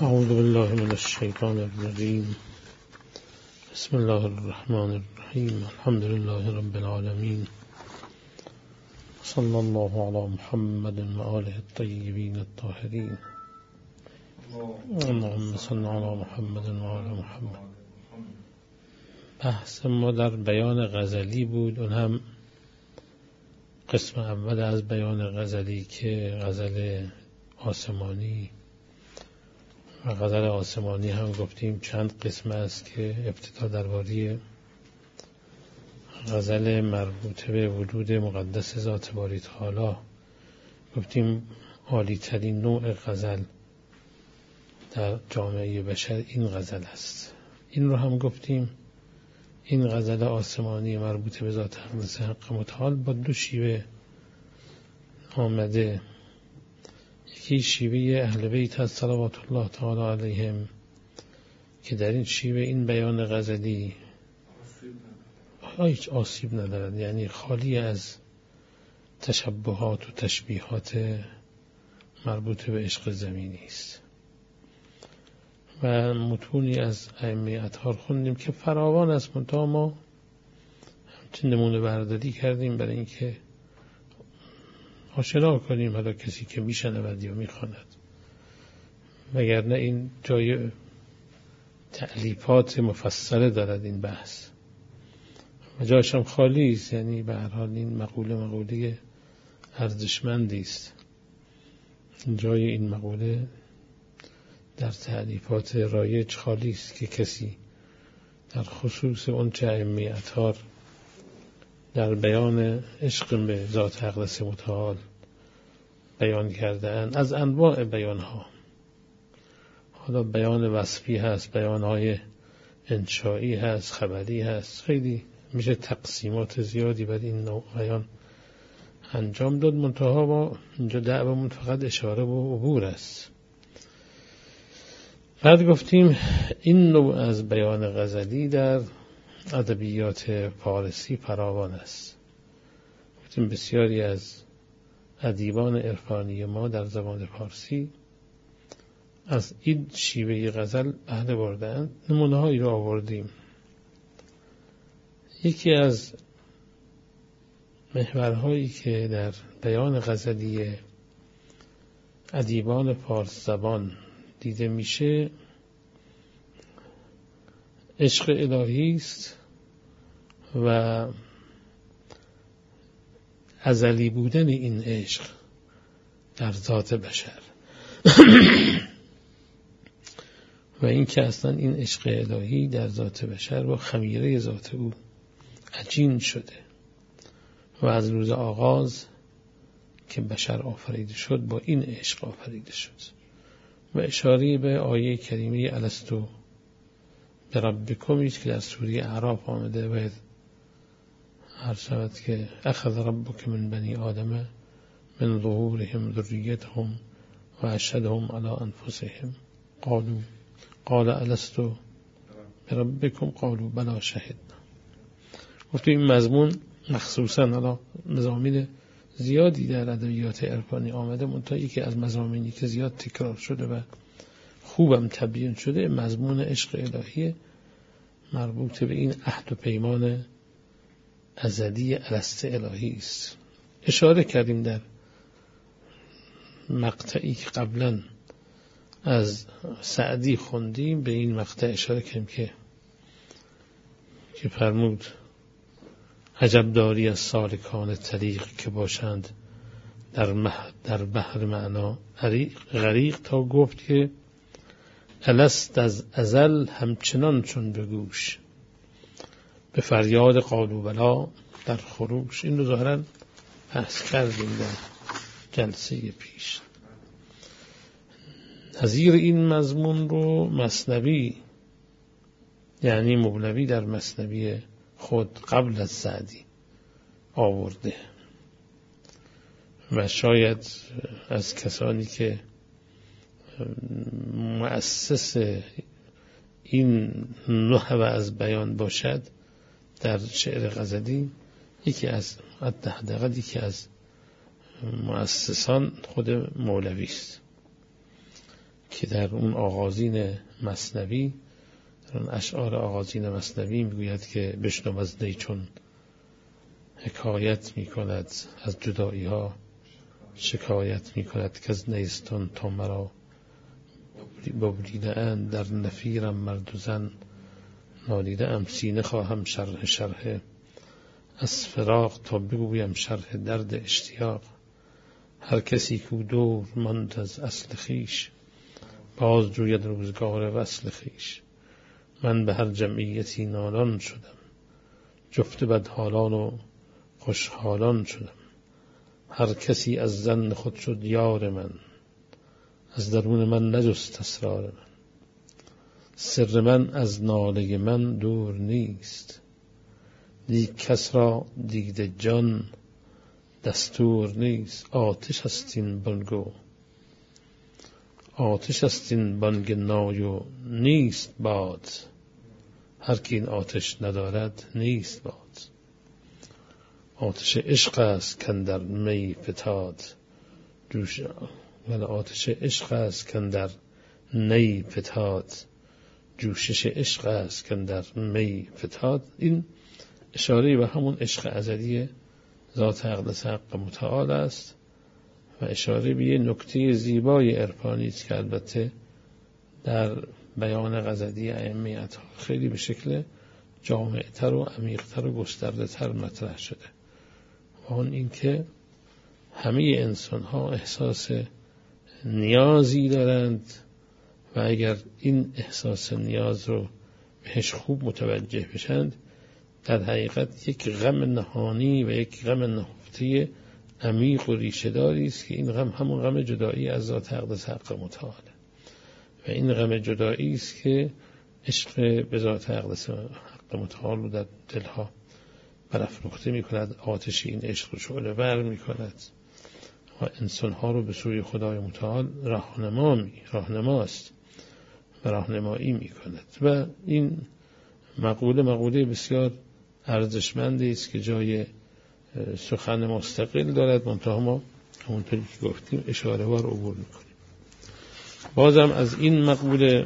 اعوذ بالله من الشیطان الرجیم. بسم الله الرحمن الرحیم. الحمد لله رب العالمین. صلی الله علی محمد و آله الطیبین الطاهرین. اللهم صل علی محمد و آل محمد. بحث ما در بیان غزلی بود، اون هم قسم اول از بیان غزلی که غزل آسمانی و غزل آسمانی هم گفتیم چند قسم است که ابتدا درباره غزل مربوطه به وجود مقدس ذات باری تعالی گفتیم عالی ترین نوع غزل در جامعه بشر این غزل است. این رو هم گفتیم این غزل آسمانی مربوطه به ذات اقدس حق متعال با دو شیوه آمده. یکی شیوه اهل بیت از صلوات الله تعالی علیهم که در این شیوه این بیان غزلی هیچ آسیب ندارد، یعنی خالی از تشبهات و تشبیهات مربوط به عشق زمینی است. و متونی از ائمه اطهار خوندیم که فراوان است، منتها ما همچین نمونه برداری کردیم برای اینکه آشنا کنیم حالا کسی که میشنود یا میخواند، وگرنه این جای تألیفات مفصله دارد این بحث و جایش هم خالی است، یعنی به هر حال این مقوله ارزشمندی است. جای این مقوله در تألیفات رایج خالی است که کسی در خصوص اون چه ائمه اطهار در بیان عشق به ذات اقدس متعال بیان کرده‌اند از انواع بیانها. حالا بیان وصفی هست، بیانهای انشایی هست، خبری هست، خیلی میشه تقسیمات زیادی بر این نوع بیان انجام داد، منتها ما اینجا دعوامون فقط اشاره و عبور است. بعد گفتیم این نوع از بیان غزلی در ادبیات فارسی فراوان است. گفتیم بسیاری از ادیبان عرفانی ما در زبان فارسی از این شیوه غزل بهره بردند. نمونه‌هایی رو آوردیم. یکی از محورهایی که در بیان غزلی ادیبان فارس زبان دیده میشه عشق الهی است و ازلی بودن این عشق در ذات بشر و این که اصلا این عشق الهی در ذات بشر با خمیره ذات او عجین شده و از روز آغاز که بشر آفریده شد با این عشق آفریده شد. و اشاره به آیه کریمه الستو بربکم که در سوره اعراف آمده و هر شود که اخذ ربک من بنی آدم من ظهورهم ذریتهم و اشهدهم علی انفسهم قال الستو بربکم قالوا بلی شهدنا. گفت این مضمون مخصوصا حالا مضامین زیادی در ادبیات عرفانی آمده، منتها یکی از مضامینی که زیاد تکرار شده و خوبم تبیین شده مضمون عشق الهی مربوط به این عهد و پیمان ازلی الست الهی است. اشاره کردیم در مقطعی که قبلا از سعدی خوندیم به این مقطع اشاره کردیم که فرمود عجب داری از سالکان طریق که باشند در بحر معنا غریق، تا گفت که الست از ازل همچنان چون به گوش به فریاد قالوا بلی در خروش. این رو ظاهرا بحث کردیم در جلسه پیش. نظیر این مضمون رو مثنوی یعنی مولوی در مثنوی خود قبل از سعدی آورده و شاید از کسانی که مؤسس این نحوه از بیان باشد در شعر غزلی یکی از مؤسسان خود مولوی است. که در اون آغازین مثنوی، در اون اشعار آغازین مثنوی میگوید که بشنو از نی چون حکایت میکند از جدایی ها، شکایت میکند که از نیستان تا مرا ببریده اند در نفیرم مرد و زن، نالیده ام سینه خواهم شرح از فراق تا بگویم شرح درد اشتیاق. هر کسی که دور ماند از اصل خیش، باز جوید روزگار وصل خیش. من به هر جمعیتی نالان شدم، جفت بدحالان و خوشحالان شدم. هر کسی از زن خود شد یار من، از درون من نجست اسرار من. سر من از ناله من دور نیست، لیک کس را دید جان دستور نیست. آتش است این بانگو، آتش است این بانگ نای و نیست باد. هر کی این آتش ندارد نیست باد. آتش عشق است کاندر می فتاد جوش، ولی آتش عشق است کاندر نی فتاد. جوشش عشق است کاندر می فتاد. این اشاره به همون عشق ازلی ذات اقدس حق متعال است و اشاره به یه نکته زیبای عرفانی است که البته در بیان غزلی ائمه اطهار خیلی به شکل جامع‌تر و عمیق‌تر و گسترده‌تر مطرح شده. و اون این که همه انسان‌ها احساس نیازی دارند و اگر این احساس نیاز رو بهش خوب متوجه بشند، در حقیقت یک غم نهانی و یک غم نهفته عمیق و ریشه‌داری است که این غم همون غم جدایی از ذات اقدس حق متعاله و این غم جدایی است که عشق به ذات اقدس حق متعال رو در دلها برافروخته می‌کند. آتش این عشق رو شعله ور می‌کند و انسان‌ها رو به سوی خدای متعال راهنماست و راهنمایی می‌کند. و این مقوله بسیار ارزشمندی است که جای سخن مستقل دارد، منتها ما همونطوری که گفتیم اشاره وار عبور می‌کنیم. بازم از این مقوله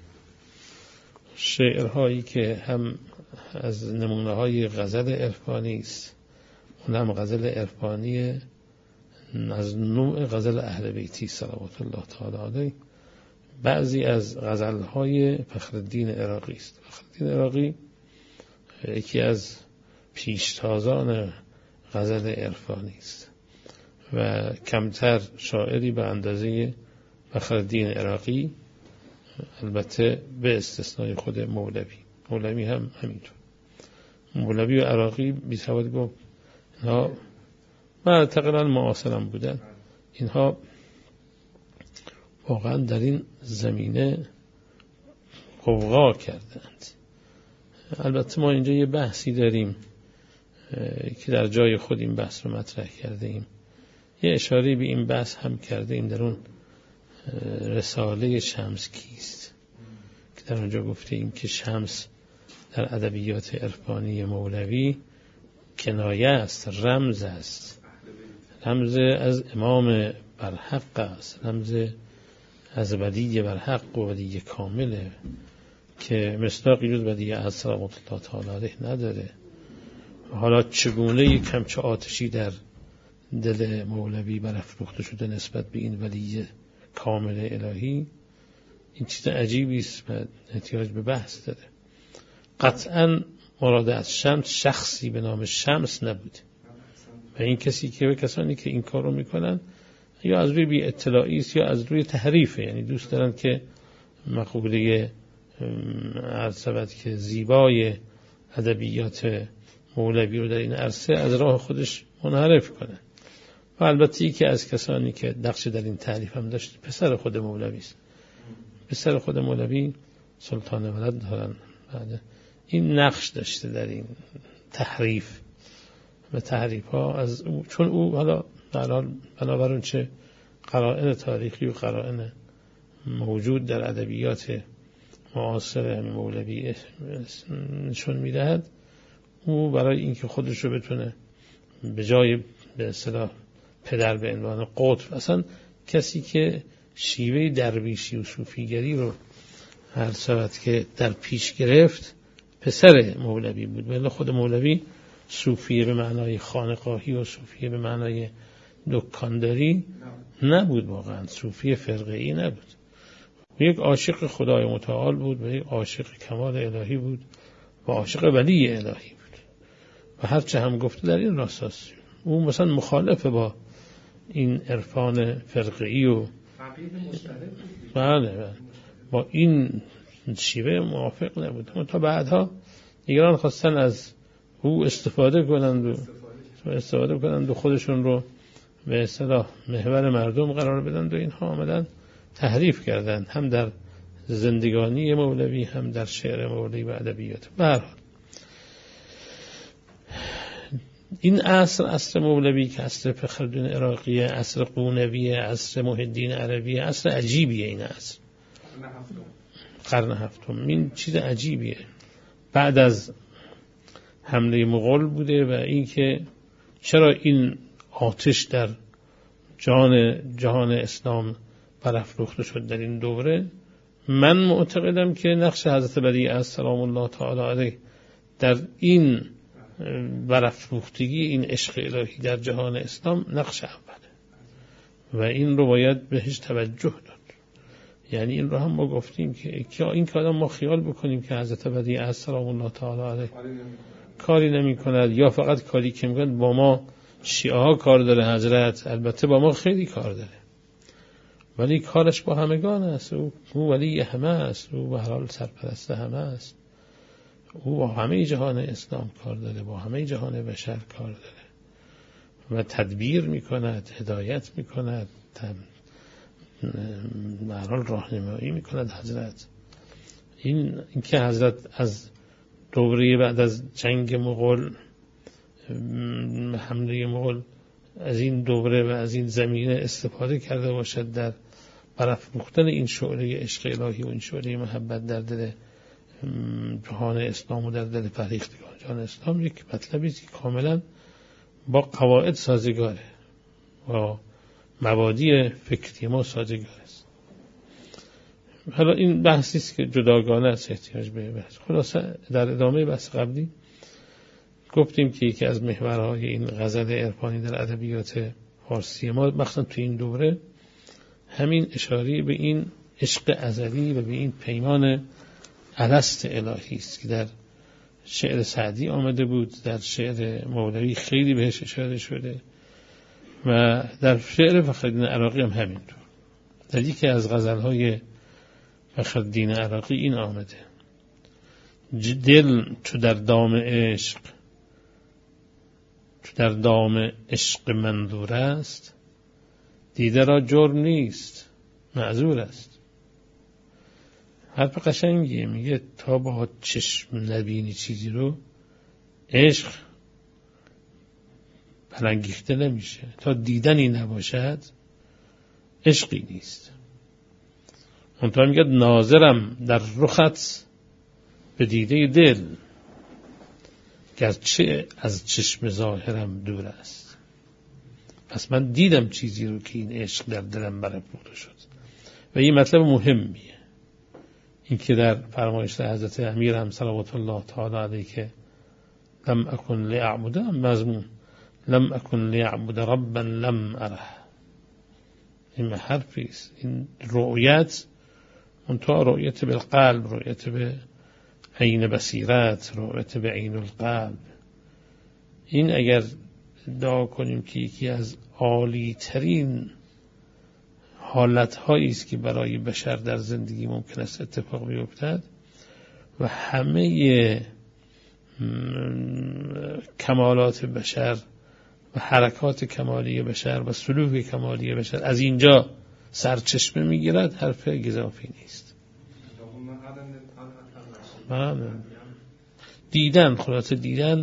شعرهایی که هم از نمونه‌های غزل عرفانی است، اون هم غزل عرفانی از نوع غزل اهل بیتی صلوات الله تعالی علیه. بعضی از غزل‌های فخرالدین عراقی است. فخرالدین عراقی یکی از پیشتازان غزل عرفانی است و کمتر شاعری به اندازه فخرالدین عراقی، البته به استثنای خود مولوی هم همینطور. مولوی و عراقی بی‌توان گفت اینها تقریبا معاصرم بودن. اینها واقعا در این زمینه غوغا کردند. البته ما اینجا یه بحثی داریم که در جای خود این بحث رو مطرح کرده ایم. یه اشاره به این بحث هم کرده ایم در اون رساله شمس کیست که در اونجا گفته ایم که شمس در ادبیات عرفانی مولوی کنایه است، رمز است، رمز از امام برحق است، رمز از ولی برحق و ولی کامله که مصداقی جز ولی از صلوات الله تعالی علیه نداره. حالا چگونه یک همچه آتشی در دل مولوی برافروخته شده نسبت به این ولی کامل الهی، این چیز عجیبی است و احتیاج به بحث داره. قطعا مراد از شمس شخصی به نام شمس نبود و این کسانی که این کار رو میکنن یا از روی بی اطلاعی است یا از روی تحریفه، یعنی دوست دارن که مقوله عرض که زیبای ادبیات مولوی رو در این عرصه از راه خودش منحرف کنن. و البته یکی از کسانی که نقش در این تحریف هم داشت پسر خود مولوی است. پسر خود مولوی سلطان ولد دارن، بعد این نقش داشته در این تحریف و تحریف ها از او، چون او حالا بنابراین چه قرائن تاریخی و قرائن موجود در ادبیات معاصر مولوی نشون میدهد، او برای اینکه خودش رو بتونه به جای به اصطلاح پدر به عنوان قطب، اصلا کسی که شیوه درویشی و صوفیگری رو هر شود که در پیش گرفت پسر مولوی بود. ولی خود مولوی صوفیه به معنای خانقاهی و صوفیه به معنای دکانداری نبود، واقعا صوفی فرقه‌ای نبود. یک عاشق خدای متعال بود و یک عاشق کمال الهی بود و عاشق ولی الهی بود و هرچه هم گفته در این راستاست. اون مثلا مخالف با این عرفان فرقه‌ای و بله با این شیوه موافق نبود. تا بعدها دیگران خواستن از او استفاده کنند و خودشون رو به اصطلاح محور مردم قرار بدن و اینها آمدن تحریف کردند، هم در زندگانی مولوی هم در شعر مولوی و ادبیات. به هر حال این عصر مولوی که عصر فخرالدین عراقیه، عصر قونویه، عصر محی الدین عربیه، عصر عجیبیه. این عصر قرن هفتم این چیز عجیبیه. بعد از حمله مغول بوده و این که چرا این آتش در جهان اسلام برافروخته شد در این دوره. من معتقدم که نقش حضرت بدیع سلام الله تعالی علیه در این برافروختگی این عشق الهی در جهان اسلام نقش اوله و این رو باید بهش توجه داد. یعنی این رو هم ما گفتیم که این که آدم ما خیال بکنیم که حضرت بدیع سلام الله تعالی علیه کاری نمی کند یا فقط کاری که میکند با ما شیعه ها کار داره. حضرت البته با ما خیلی کار داره ولی کارش با همگان است. او ولی همه است، او به هر حال سرپرست همه است. او با همه جهان اسلام کار داره، با همه جهان بشر کار داره و تدبیر میکند، هدایت میکند، به هر حال راهنمایی میکند حضرت. این که حضرت از دوره بعد از جنگ مغول، حمله مغول، از این دوره و از این زمینه استفاده کرده باشد در برافروختن این شعله عشق الهی و این شعله محبت در دل جهان اسلام و در دل فرهیختگان جهان اسلام، یک مطلبی است که کاملا با قواعد سازگاره، با مبادی فکری ما سازگار است. حالا این بحثی است که جداگانه است، احتیاج به بحث. خلاصه در ادامه بحث قبلی گفتیم که یکی از محورهای این غزل عرفانی در ادبیات فارسی ما مخصوصا تو این دوره همین اشاره به این عشق ازلی و به این پیمان الست الهی است که در شعر سعدی آمده بود، در شعر مولوی خیلی بهش اشاره شده و در شعر فخرالدین عراقی هم همینطور. در یکی از غزلهای فخرالدین عراقی این آمده: دل چو در دام عشق، چو در دام عشق منظور است، دیده را جرم نیست معذور است. حرف قشنگیه، میگه تا با چشم نبینی چیزی رو عشق برانگیخته نمیشه، تا دیدنی نباشد عشقی نیست. منتها میگه ناظرم در رخت به دیده دل، گرچه از چشم ظاهرم دور است. پس من دیدم چیزی رو که این عشق در دلم برافروخته شد. و این مطلب مهمیه، این که در فرمایش حضرت امیر هم صلوات الله تعالی علیه که لم اکن لیعبد، مضمون لم اکن لیعبد ربا لم اره. این حرفی است، این رؤیت، منتها رؤیت بالقلب، رؤیت به عین بصیرت، رؤیت به عین القلب. این اگر ادعا کنیم که یکی از عالی ترین حالت‌هایی است که برای بشر در زندگی ممکن است اتفاق بیفتد و همه کمالات بشر و حرکات کمالی بشر و سلوک کمالی بشر از اینجا سرچشمه میگیرد، حرف گزافی نیست. دیدن، خلاصه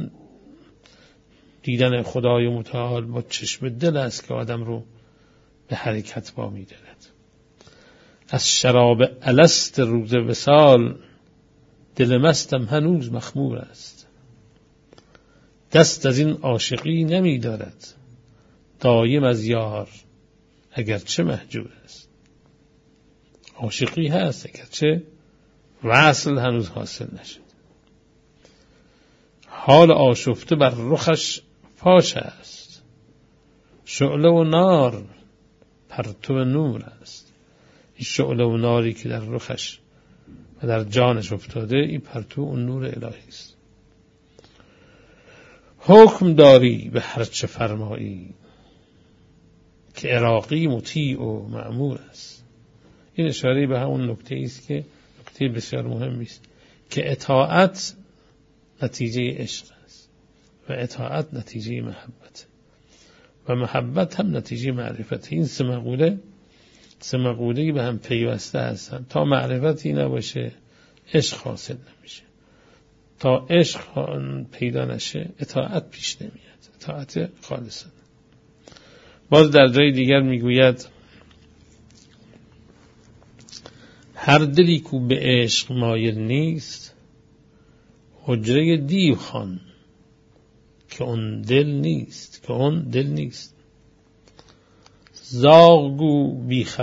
دیدن خدای متعال با چشم دل است که آدم رو به حرکت با می دارد. از شراب الست روز وصال، دل مستم هنوز مخمور است. دست از این عاشقی نمی دارد، دایم از یار اگرچه مهجور است. عاشقی هست، اگرچه وصل هنوز حاصل نشد. حال آشفته بر رخش فاش است، شعله و نار پرتو نور است. این شعله و ناری که در رخش و در جانش افتاده، این پرتو اون نور الهی است. حکم داری به هر چه فرمایی، که عراقی مطیع و مأمور است. این اشاره به همون نکته است که نکته بسیار مهمی است که اطاعت نتیجه عشق است و اطاعت نتیجه محبت و محبت هم نتیجه معرفت. این سه مقوله‌ای به هم پیوسته هستند. تا معرفتی نباشه عشق حاصل نمیشه، تا عشق پیدا نشه اطاعت پیش نمیاد، اطاعت خالصه. باز در جای دیگر میگوید هر دلی کو به عشق مایل نیست، حجره دیو خوان که اون دل نیست. زاغ گو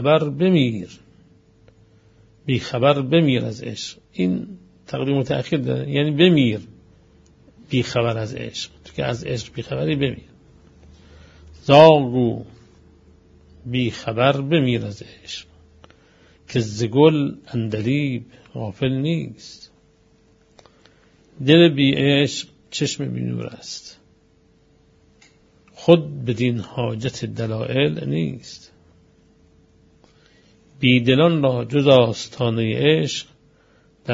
بی خبر بمیر از عشق. این تقدیم و تأخیر داره، یعنی بمیر بی خبر از عشق. تو که از عشق بی خبری بمیر. زاغ گو بی خبر بمیر از عشق، که ز گل عندلیب غافل نیست. دل بی عشق چشم بی نور است، خود بدین حاجت دلائل نیست. بی دلان را جز آستانه عشق، در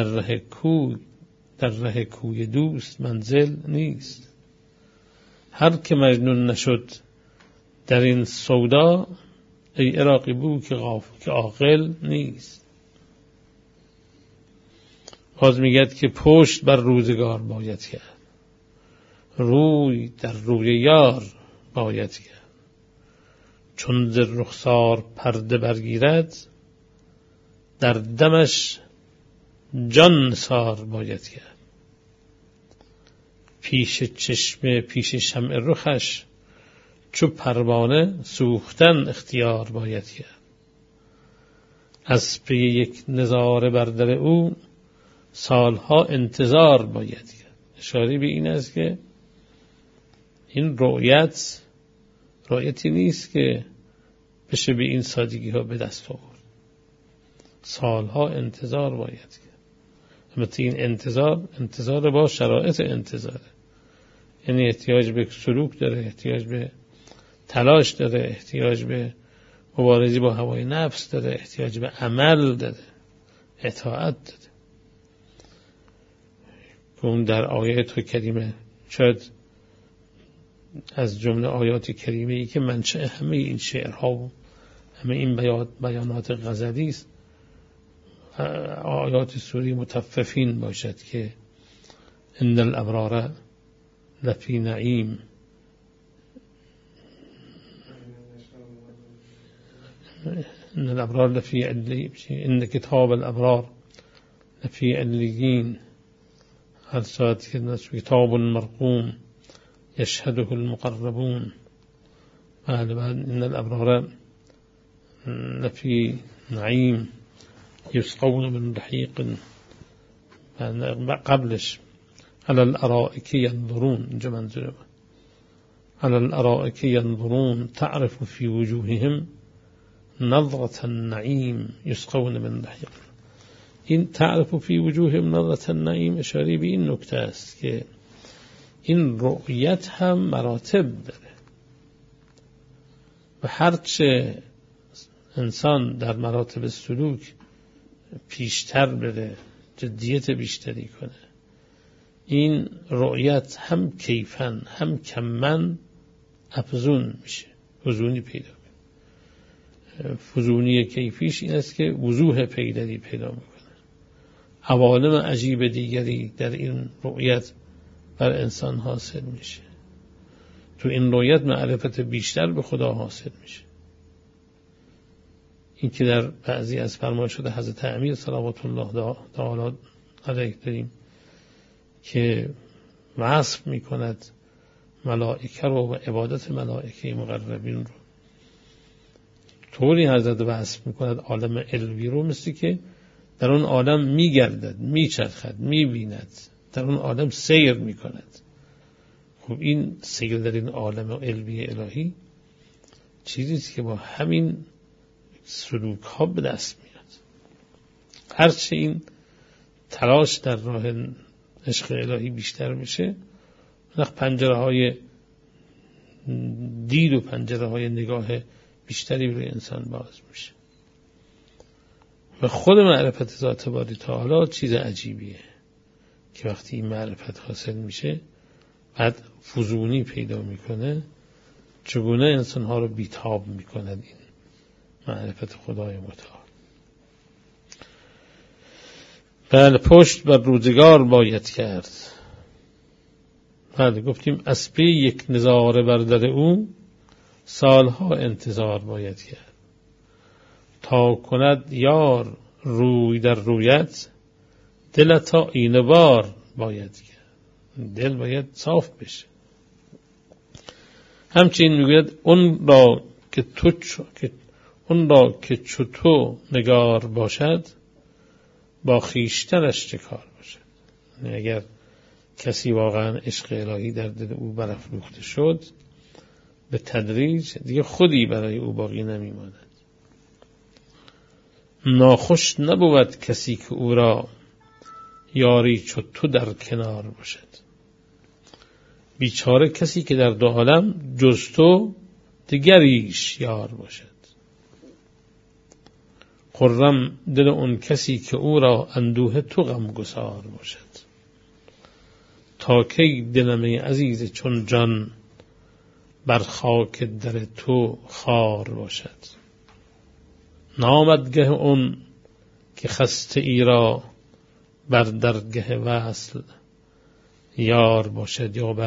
ره کوی دوست منزل نیست. هر که مجنون نشد در این سودا، ای عراقی بو که عاقل نیست. باز میگد که پشت بر روزگار باید کرد، روی در روی یار باید کرد. چون ز رخسار پرده برگیرد، در دمش جان نثار باید کرد. پیش شمع رخش چو پروانه، سوختن اختیار باید کرد. از پی یک نظاره بر در او، سالها انتظار باید کرد. اشاره به این است که این رؤیتی نیست که بشه به این سادگی ها به دست آورد. سالها انتظار باید کرد. البته این انتظار با شرایط انتظاره، یعنی احتیاج به سلوک داره، احتیاج به تلاش داره، احتیاج به مبارزه با هوای نفس داره، احتیاج به عمل داره، اطاعت داره. که اون در آیات کریمه شاید از جمله آیات کریمه ای که منشأ همه این شعرها و همه این بیانات غزلی است، آیات سوره مطففین باشد که ان الابرار لفی نعیم، ان الابرار لفی علیین، ان کتاب الابرار لفی علیین، هر ساعت که کتاب مرقوم یشهده المقربون. بعد ان الابرار لفی نعیم یسقون من رحیق. قبلش علی الارائک ینظرون، اینجا منظوره علی الارائک ینظرون تعرف فی وجوههم نظرة النعیم یسقون من رحیق. این تعرف فی وجوههم نظرة النعیم اشاره به این نکته است که این رؤیت هم مراتب داره و هرچه انسان در مراتب سلوک پیشتر بره، جدیت بیشتری کنه، این رؤیت هم کیفن هم کمن افزون میشه، فزونی پیدا میکنه. فزونی کیفیش این است که وضوح پیدایی پیدا میکنه. عوالم عجیب دیگری در این رؤیت بر انسان حاصل میشه. تو این رؤیت معرفت بیشتر به خدا حاصل میشه. این که در بعضی از فرمایشات حضرت امیر صلوات الله تعالی علیه داریم که وصف میکند ملائکه رو و عبادت ملائکه مقربین رو، طوری حضرت وصف میکند عالم علوی رو، مثل که در اون عالم میگردد، میچرخد، میبیند، در اون عالم سیر میکند. خب این سیر در این عالم علوی الهی چیزیست که با همین سلوک ها به دست میاد. هرچه این تلاش در راه عشق الهی بیشتر میشه، وقت پنجره های دید و پنجره های نگاه بیشتری برای انسان باز میشه و خود معرفت ذات باری تعالی چیز عجیبیه که وقتی این معرفت حاصل میشه بعد فزونی پیدا میکنه، چگونه انسانها رو بیتاب میکند این معرفت خدای متعال. بله، پشت بر روزگار باید کرد. بله، گفتیم از پی یک نظاره بر در او سالها انتظار باید کرد. تا کند یار روی در رویت دلت آینه بار باید کرد. دل باید صاف بشه. همچنین میگوید اون را که چو تو نگار باشد با خویشتنش چه کار باشد. اگر کسی واقعا عشق الهی در دل او برافروخته شد، به تدریج دیگه خودی برای او باقی نمیماند. ناخوش نبود کسی که او را یاری چو تو در کنار باشد. بیچاره کسی که در دو عالم جز تو دیگریش یار باشد. خرم دل اون کسی که او را اندوه تو غمگسار باشد. تا کی دلم عزیز چون جان بر خاک در تو خار باشد. نامدگه اون که خسته ای را بر درگه وصل یار باشد، یا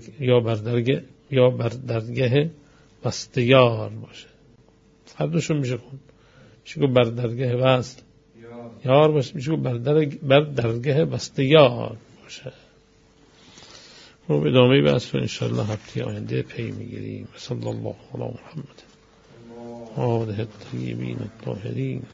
بر درگه وصل یار باشد. هر دوشون میشه خون. میشه که بر درگه وصل یار باشد، میشه که بر درگه وصل یار باشد. و به ادامه بحث انشاءالله هفته آینده پی میگیریم. صلی الله علی محمد و آله الطیبین الطاهرین.